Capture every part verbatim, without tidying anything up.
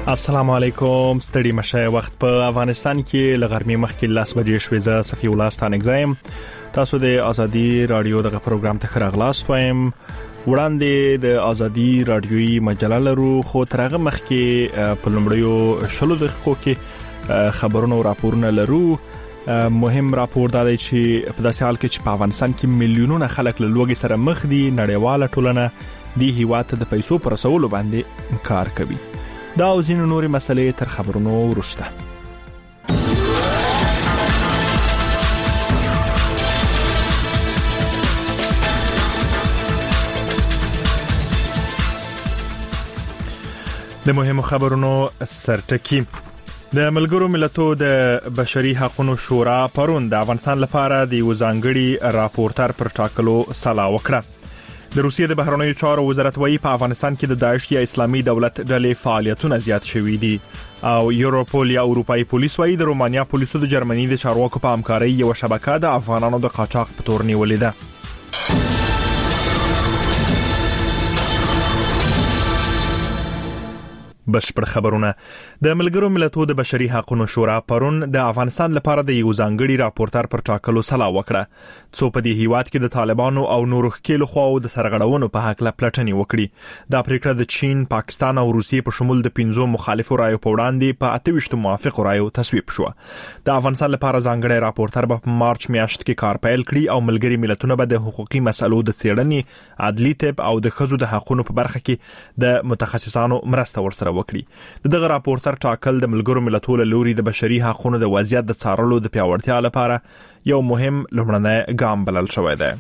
السلام علیکم. ستړي مشه وخت په افغانستان کې لغرمې مخکې لاس بجې شوې. زه صفی الله ستانګزایم. تاسو د ازادي رادیو دغه پروګرام ته خراغلاست وایم. وړاندې د ازادي رادیوي مجله لرو، خو ترغه مخکې په لومړیو شلو دقیقو کې خبرونه او راپورونه لرو. مهم راپور دا دی چې په داسې حال کې چې په افغانستان کې میلیونونه خلک له لوږې سره مخ دي، نړیواله ټولنه د هیواد ته د پیسو پر رسولو باندې کار کوي. دا او ځینې نورې مسلې تر خبرونو وروسته. د مهمو خبرونو سرټکی. د ملګرو ملتونو د بشري حقوقو شورا پرون د افغانستان لپاره د یو ځانګړي راپورټر پر ټاکلو سلا وکړه. د روسیې د بهرنیو چارو وزارت وايي په افغانستان کې د داعش یا اسلامي دولت ډلې فعالیتونه زیات شوي دي، او یوروپول یا اروپאי پولیس وايي د رومانیا پولیسو د جرمني د چارواکو په همکارۍ یو شبکه د افغانانو د قاچاق په تور نیولې ده. بشپړ خبرونه. د ملګرو ملتونو د بشري حقوقو شورا پرون د افغانستان لپاره د یو ځانګړي راپورټر پر ټاکلو سلا وکړه، څو په دې هیواد کې د طالبانو او نورو ښکېلو خواو د سرغړونو په حق لا پلټنې وکړي. دا پریکړه د چین، پاکستان او روسیې په شمول د پنځو مخالفو رایو په وړاندې په اته ویشت موافقو رایو تصویب شو. د افغانستان لپاره ځانګړي راپورټر به په مارچ میاشت کې کار پیل کړي او ملګري ملتونه به د حقوقي مسلو د څېړنې، عدلي طب او د ښځو د حقوقو په برخه کې د متخصصانو مرسته ورسره وکړي. دغه راپورټر ټاکل د ملګرو ملتونو لوري د بشري حقوقو د وضعیت د څارلو د پیاوړتیا لپاره یو مهم لومړنی ګام بلل شوی دی.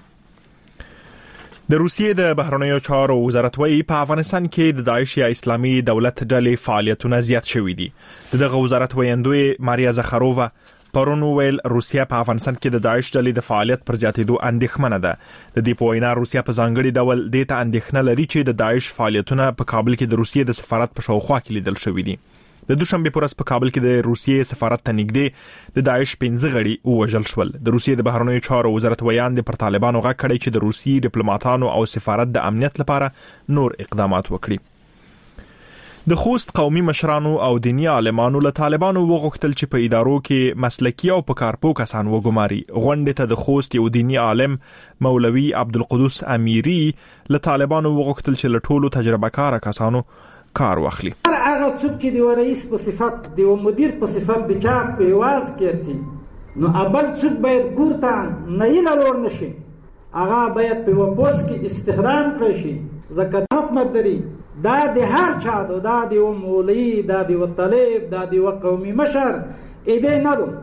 د روسیې د بهرنیو چارو وزارت وايي په افغانستان کې د داعش یا اسلامي دولت ډلې فعالیتونه زیات شوي دي. دغه وزارت وایندوی ماریا زخارووا پرون ویل روسیا په افغانستان کې د داعش ډلې د فعالیت پر زیاتېدو اندېښمنه ده. د دې په وینا روسیا په ځانګړي ډول د ته اندېښنه لري چې د داعش فعالیتونه په کابل کې د روسیې د سفارت په شاوخوا کې لیدل شوي دي. د دوشنبه پر ورځ په کابل کې د روسیې سفارت ته نږدې د داعش پنځه غړي وژل شول. د روسیې د بهرنیو چارو وزارت ویاند پر طالبانو غږ کړی چې د روسیې ډیپلوماټانو او سفارت د امنیت لپاره نور اقدامات وکړي. د خوست قومي مشرانو او دینی عالمانو له طالبانو وغوښتل چې په ادارو کې مسلکي او پکارپو کسان وګماري. غونډه ته د خوست یو دینی عالم مولوي عبدالقدوس امیری له طالبانو وغوښتل چې له ټولو تجربه کار کسانو کار واخلي. هغه څوک چې د رئیس په صفت د مدیر په صفت د چا په واز کې نو ابل څوک باید ګورته نه یې لور نشي، هغه باید په وپوس کې استخدام کړي شي. زکات حکومت لري دا د هر چا دا د مولوی، دا د طالب، دا د قومي مشر اې نه دو.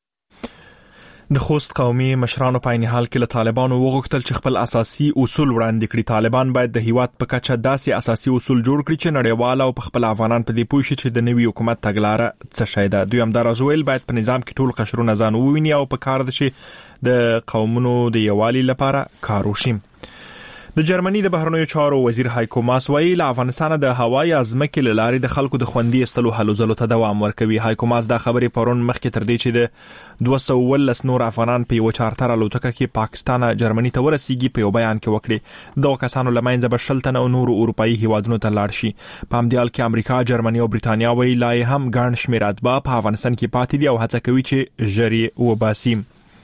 د خوست قومي مشرانو په عین حال کې له طالبانو وغوښتل چې خپل اساسي اصول وړاندې کړي. طالبان باید د هیواد په کچه داسې اساسي اصول جوړ کړي چې نړیوال او په خپل افغانان په دې پوه شي چې د نوي حکومت تګلاره څه شی ده. دوی هم دا راځویل باید په نظام کې ټول قشرونه ځان وویني او په کار ده چې د قومونو د یووالي لپاره کار وشي. د جرمني د بهرنیو چارو وزیر هایکو ماس وايي له افغانستان د هوایي ازمکې له لارې د خلکو د خوندي استلو هلو ځلو ته دوام ورکوي. هایکو ماس دا خبرې پرون مخکې تر دې چې د دوه سوه ولس نور افغانان په یو چارټر الوتکه کې پاکستان جرمني ته ورسیږي په یو بیان کې وکړي. دغه کسانو له منځه به شل تنه او نور اروپאי هیوادونو ته لاړ شي. په همدې حال کې امریکا، جرمني او برېټانیا وايي لا هم ګڼ شمېر اتباع په افغانستان کې پاتې دي او هڅه کوي چې ژر یې وباسي.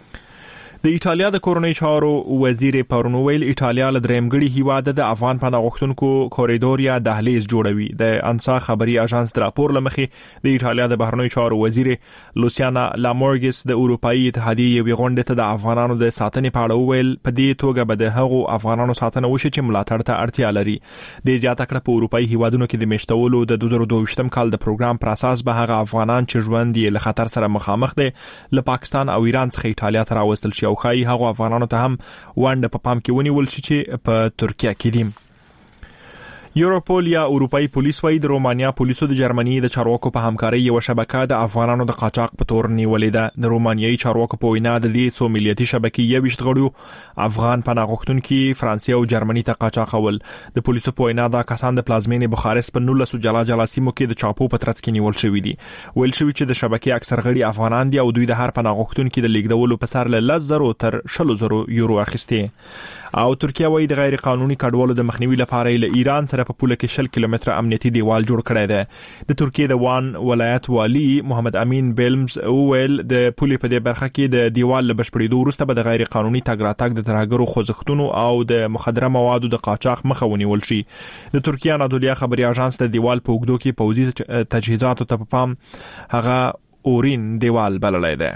د ایټالیا د کورنۍ چارو وزیر پرون ویل ایټالیا له درېمګړي هیواد د افغان پناه غوښتونکو کوریډور یا دهلیز جوړوي. د انسا خبري اژانس د راپور لمخې د ایټالیا د بهرنیو چارو وزیر لوسیانا لامورګس د اروپאי اتحادیې یو غونډه ته د افغانانو د ساتنې په اړه ویل په دې توګه به د هغو افغانانو ساتنه وشي چې ملاتړ ته اړتیا لري. د زیاته کړه په اروپאי هیوادونو کې د میشتولو د دوه زره دوه ویشتم کال د پروګرام پر اساس به هغه افغانان چې ژوند یې له خطر سره مخامخ دي له پاکستان او ایران څخه ایټالیا ته راوستل شي او خای هغه افغانانو ته هم ونډه په پام کې ونیول شي چې په ترکیه کې دي. یوروپول یا اروپאי پولیس وايي د رومانیا پولیسو د جرمني د چارواکو په همکارۍ یو شبکه د افغانانو د قاچاق په تور نیولې ده. د رومانیایي چارواکو په وینا د دې څو ملیتي شبکې یو ویشت غړو افغان پناه غوښتونکي فرانسې او جرمني ته قاچاقول. د پولیسو په وینا دا کسان د پلازمینې بخارست په نولس جلا جلا سیمو کې د چاپو په ترڅ کې نیول شوی دي. ویل شوی چې د شبکې اکثر غړي افغانان دي او دوی د هر پناه غوښتونکي د لیږدولو په سر له لس زره تر شل زره یورو اخیستي. او ترکیه وايي د غیر قانوني کډوالو د مخنیوي لپاره له ایران سره سره په پوله کې شل کیلومتره امنیتي دیوال جوړ کړی دی. د ترکیه د وان ولایت والی محمد امین بیلمز وویل د پولې په دې برخه کې د دیوال له بشپړېدو وروسته به د غیر قانوني تګ راتګ د ترهګرو خوځښتونو او د مخدره موادو د قاچاق مخه ونیول شي. د ترکیه انادولیا خبري اژانس د دیوال په اوږدو کې پوځي تجهیزاتو ته پام هغه اورین دیوال بللی دی.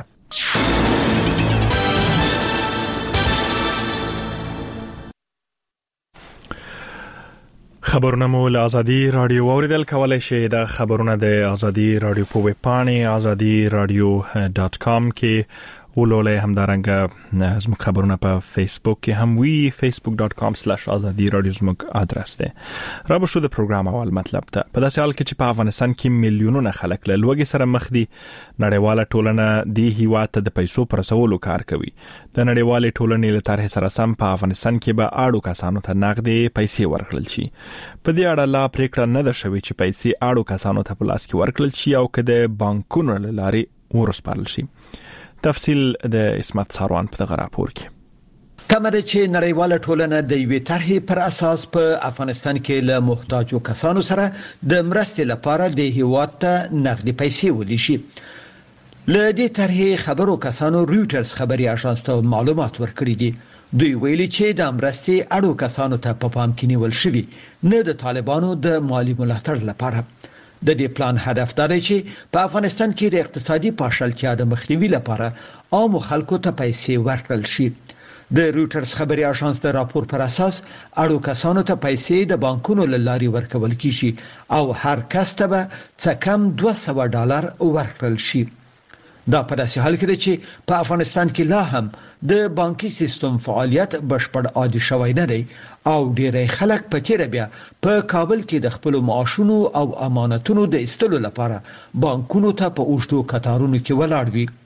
خبرونه مو له آزادي رادیو اوریدل کولای شئ. د خبرونه د آزادي رادیو په ویب پاڼه آزادي رادیو ډاٹ کام کې ولولئ. همدارنګه زموږ خبرونه په فیسبوک کې هم وی facebook dot com slash azadi radio زموږ ادرس دی. را به شو د پروګرام اول مطلب ته. په داسې حال کې چې په افغانستان کې میلیونونه خلک له لوږې سره مخ دي، نړیواله ټولنه د هیواد ته د پیسو پر رسولو کار کوي. د نړیوالې ټولنې له طرحې سره سم په افغانستان کې به اړو کسانو ته نغدې پیسې ورکړل شي. په دې اړه لا پریکړه نه ده شوې چې پیسې اړو کسانو ته په لاس کې ورکړل شي او که د بانکونو له لارې ورسپارل شي. تفصیل د اسمت ساروان په دغه راپور کې. کمره چې نړیواله ټولنه د یوې طرحې پر اساس په افغانستان کې له محتاجو کسانو سره د مرستې لپاره د هیواد ته نغدي پیسې ودی شي. له دې طرحې خبرو کسانو رویټرز خبري اژانس ته معلومات ورکړي دي. دوی ویلي چې د مرستې اړو کسانو ته په پام کې نیول شوی، نه د طالبانو د مالی ملاتړ لپاره. د دې پلان هدف دا دی چې په افغانستان کې د اقتصادي پاشلتیا د مخنیوي لپاره عام خلکو ته پیسې ورکړل شي. د رویټرز خبري اژانس د راپور پر اساس اړو کسانو ته پیسې د بانکونو له لارې ورکول کیږي او هر کس ته به څه کم دوه سوه ډالر ورکړل شي. دا په داسې حال کې چې په افغانستان کې لا هم د بانکي سیستم فعالیت بشپړ عادي شوی نه دی او ډېری خلک په تیر بیا په کابل کې د خپل معاشونو او امانتونو د استلو لپاره بانکونو ته په اوږدو کتارونو کې ولاړ وي.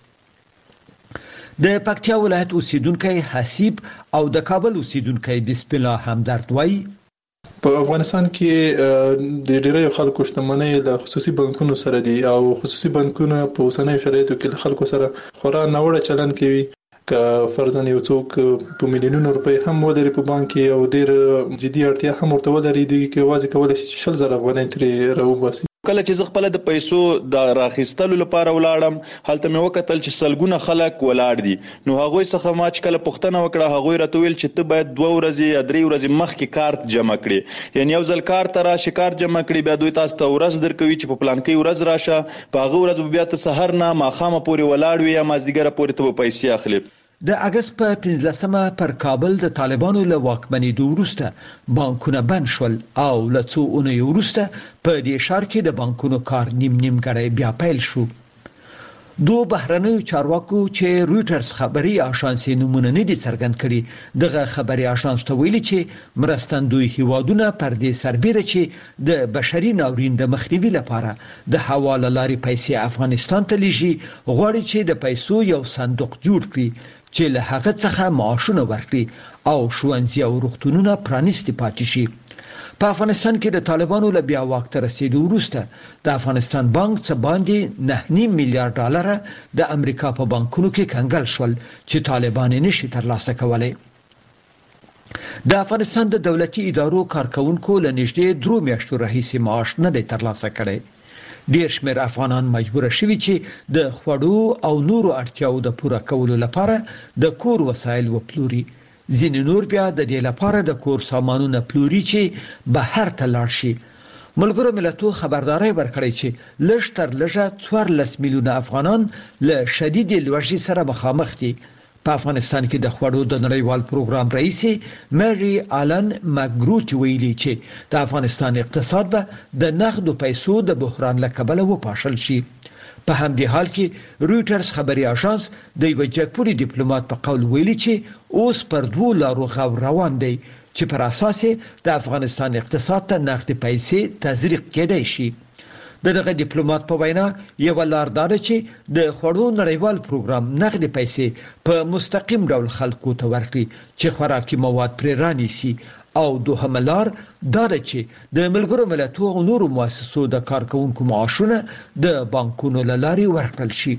د پکتیا ولایت اوسیدونکو حسیب او د کابل اوسیدونکو بسم الله همدرد وایي په افغانستان کې د ډیری خلکو شتمنۍ له خصوصي بانکونو سره دي او خصوصي بانکونه په اوسنۍ شرایطو کې خلکو سره خورا ناوړه چلند کوي. که فرضاً یو څوک په میلیونونو روپۍ هم ولري په بانک کې او ډیر جدي اړتیا هم ورته ولري، دوی کې واځي کولای شي شل زره افغانۍ ترې راوباسي. کله چې خپل د پیسو د راخستلو لپاره ولاړم، هلته مې وکتل چې سلګونه خلک ولاړ دي. نو هغه څخه ما چې کله پوښتنه وکړه، هغه راته ویل چې ته باید دوه ورځې یا درې ورځې مخکې کارت جمع کړې، یعنی یو ځل کارت راشي کارت جمع کړې، بیا دوی تاسو ته ورځ درکوي چې په پلان کې ورځ راشه، په هغه ورځ بیا ته سحر نه ماخامه پورې ولاړ وي یا مازدیګر پورې ته پیسې اخلي. د اگست په پنځلسمه پر کابل د طالبانو له واکمنۍ وروسته بانکونه بند شول او له څو اونیو وروسته په دې ښار کې د بانکونو کار نیم نیم غړی بیا پیل شو. دو بهرنیو چارواکو چې رویټرز خبري اژانس نمونه نه دي څرګند کړي، دغه خبري اژانس ته ویلي چې مرستندوی هیوادونه پر دې سربېره چې د بشري ناورین د مخنیوي لپاره د حواله لارې پیسې افغانستان ته لیږي، غواړي چې د پیسو یو صندوق جوړ کړي چې له هغه څخه معاشونه ورکړي او ښوونځي او روغتونونه پرانیستي پاتې شي. په افغانستان کې د طالبانو له بیا واک ته رسیدو وروسته د افغانستان بانک څخه باندې نه نیم میلیارډ ډالر د امریکا په بانکونو کې کنګل شول چې طالبان یې نشي ترلاسه کولای. د افغانستان د دولتي ادارو کارکونکو له نږدې درو میاشتو راهیسې معاش نه دی ترلاسه کړی. ډېر شمېر افغانان مجبور شوي چې د خوړو او نورو اړتیاو د پوره کولو لپاره د کور وسایل وپلوري. ځینې نور بیا د دې لپاره د کور سامانونه پلوري چې بهر ته لاړ شي. ملګرو ملتونو خبرداري ورکړې چې لږ تر لږه څوارلس میلیونه افغانان له شدید لوږې سره مخامخ دي. په افغانستان کې د خوړو د نړیوال پروګرام رئیس مری آلن مګروت ویلي چې د افغانستان اقتصاد به د نقدو پیسو د بحران له کبله وپاشل شي. په همدې حال کې رویټرز خبري اژانس د یو جګپوري ډیپلوماټ په قول ویلي چې اوس پر دوه لارو غو روان دی چې پر اساس د افغانستان اقتصاد ته نقدي پیسې تزریق کېدای شي. دغه ډیپلوماټ په وینا یو لار دا چې د خوړو نړیوال پروګرام نقدي پیسې په مستقیم ډول خلکو ته ورکړي چې خوراکي مواد پرې رانیسي، او دوهم لار دا چې د ملګرو ملتونو او نورو مؤسسو د کارکونکو معاشونه د بانکونو له لارې ورکړل شي.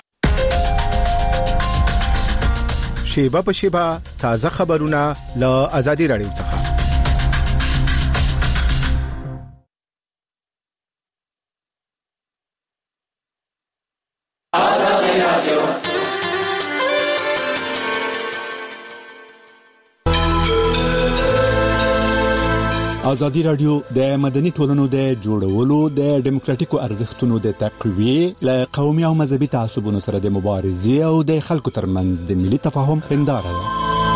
شیبه په شیبه تازه خبرونه له آزادي رادیو څخه. ازادي رادیو د مدني ټولنو د جوړولو د ډیموکراتیکو ارزښتونو د تقویه ل قومي او مذهبي تعصبونو سره د مبارزې او د خلکو ترمنځ د ملي تفاهم هنداره ده.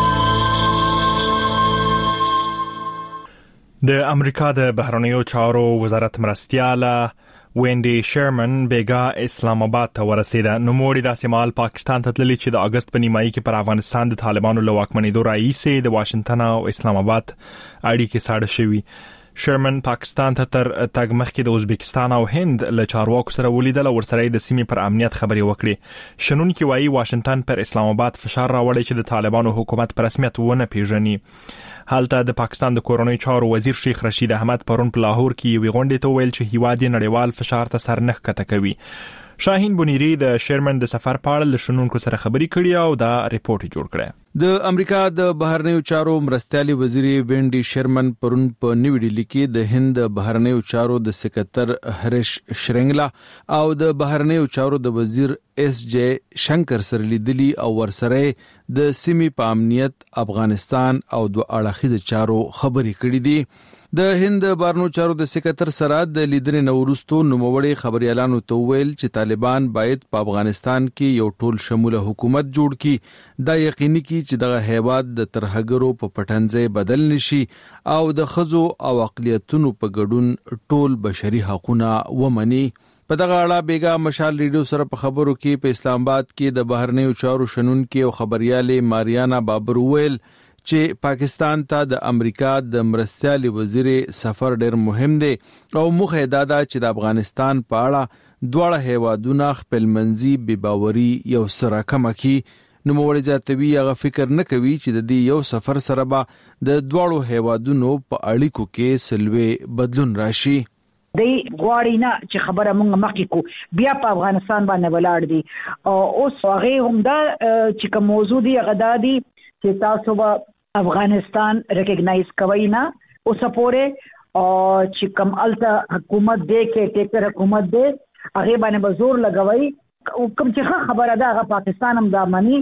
د امریکا د بهرنیو چارو وزارت مرستیاله وینډي شرمن بیگا اسلام آباد ته ورسیده. نوموړي د سیمال پاکستان ته تللی چې د اگست په نیمایي کې پر افغانستان د طالبانو له واکمنېدو راهیسې د واشنگټن او اسلام آباد اړیکې ساړه شوي. شرمن پاکستان ته تر تګ مخکې د ازبکستان او هند له چارواکو سره ولیدل او ورسره د سیمې پر امنیت خبرې وکړې. شنونکي وایي واشنگټن پر اسلام آباد فشار راوړی چې د طالبانو حکومت په رسمیت ونه پیژني. حالته د پاکستان د کورونی چارو وزیر شیخ رشید احمد پرون په لاهور کې وی غونډې ته ویل چې هیواد نړیوال فشار ته سر نه ښکته کوي. شاهین بنيري د شرمن د سفر په اړه له شنونکو سره خبرې کړې او دا ریپورت جوړ کړی. د امریکا د بهرنیو چارو مرستيالي وزیر وینډي شرمن پرون په نیو ډیلی کې د هند بهرنیو چارو د سکتر هریش شرنګلا او د بهرنیو چارو د وزیر اس جے شنکر سره لیدلی او ورسره د سیمې په امنیت افغانستان او د اړخیز چارو خبرې کړې دي. د هند بهرنیو چارو د سکتر سره د لیدنې نورستو نوموړي خبريالانو ته ویل چې طالبان باید په افغانستان کې یو ټول شموله حکومت جوړ کړي، دا یقیني کړي چې دغه هیواد د ترهګرو په پټنځي بدل نشي او د خزو او اقلیتونو په ګډون ټول بشري حقوقونه ومني. په دغه اړه بیگا مشال ریډیو سره په خبرو کې په اسلام آباد کې د بهرنیو چارو شنونکي او خبريالي ماریانا بابر ویل چې پاکستان ته د امریکا د مرستيالي وزیر سفر ډېر مهم دی او موخه دا ده چې د افغانستان په اړه دواړه هیوادونه خپل منځي بې باوري یو سره کم کړي. نوموړي زیاتوي هغه فکر نه کوي چې د دې یو سفر سره به د دواړو هیوادونو په اړیکو کې سلوي بدلون راشي. دی غواړي نه چې خبره مونږ مخکې کو بیا په افغانستان باندې ولاړ دي او اوس هغه هم دا چې کوم موضوع دی غدا دي چې تاسو به افغانستان ریکګنایز کوي نه اوس پورې او چې کوم الته حکومت دی کې ټیکر حکومت دی هغه باندې به زور لګوي. کوم چې خبره ده هغه پاکستان هم دا مانی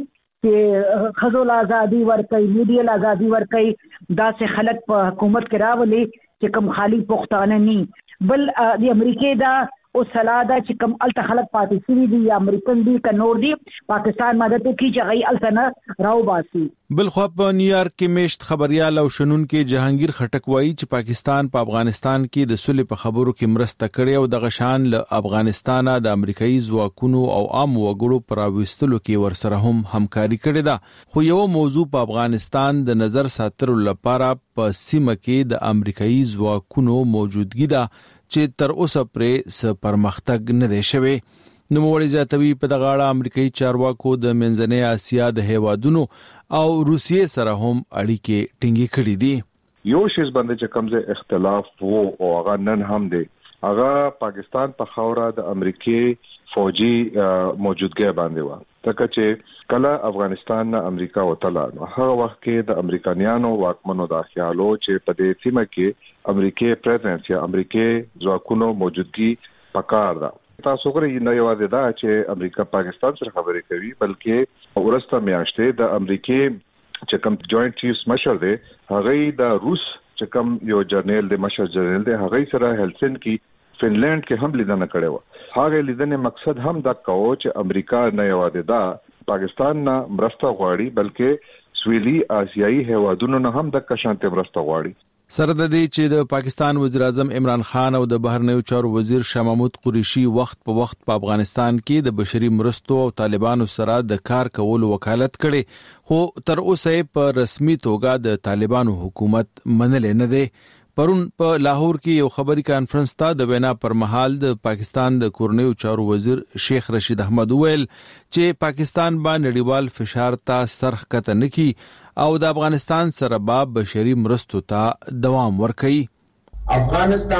چې خزول ازادي ورکړي، میډیا ازادي ورکړي، دا سه خلک په حکومت کې راولي چې کوم خالی پښتانه ني بل د امریکای دا او سلاده چې کوم الته خلک پاتې شي دي یا امریکن دي ک نور دي پاکستان مدد کوي چې غي الته نه راو باسي. بل خو په نیویارک کې میشت خبريال او شنونکي جهانگیر خټک وایي چې پاکستان په افغانستان کې د صلح په خبرو کې مرسته کړې او د غشان له افغانستانه د امریکایي ځواکونو او عام وګړو پر راوستلو کې ورسره هم همکاري کړې ده. خو یو موضوع په افغانستان د نظر ساتلو لپاره په سیمه کې د امریکایي ځواکونو موجودګي ده چې تر اوسه پرې س پرمختګ نه دی شوی. نوموړي زیاتوي په دغه اړه امریکایي چارواکو د منځنۍ اسیا د هیوادونو او روسیې سره هم اړیکې ټینګې کړې دي. یو شیز باندې چې کوم اختلاف وو او هغه نن هم دی هغه پاکستان په خاوره د امریکای فوجي موجودګي باندې و. ترڅو چې کله افغانستان نه امریکا وتله نو هغه وخت کې د امریکایانو واکمنو د خیالو چې په دې سیمه کې امریکای پریزنس یا امریکای ځواکونو موجودګي پکار ده. تاسو غواړئ نه یوازې دا چې امریکا پاکستان سره خبرې کوي بلکې ورسته میاشتې د امریکای چې کوم جوائنٹ چیفز مشر دی هغه د روس چې کوم یو جنرال دی مشر جنرال دی هغه سره هلسنکی فنلند کې هم لیدنه کړې و. هغه لیدنې مقصد هم دا کوو چې امریکا نه یوازې دا پاکستان نه مرسته غواړي بلکې سویلي آسیایي هیوادونو نه هم د کشانته مرسته غواړي. سره د دې چې د پاکستان وزیر اعظم عمران خان او د بهرنیو چارو وزیر شاه محمود قریشي وخت په وخت په افغانستان کې د بشري مرستو او طالبانو سره د کار کولو وکالت کړي خو تر اوسه په رسمي توګه د طالبانو حکومت منل نه دی. پرون په لاهور کې یو خبري کانفرنس ته د وینا پر مهال د پاکستان د کورنیو چارو وزیر شیخ رشید احمد ویل چې پاکستان باندې نړیوال فشار ته سرخ کته نکي او د افغانستان سره به بشري مرستو ته دوام ورکړي. افغانستان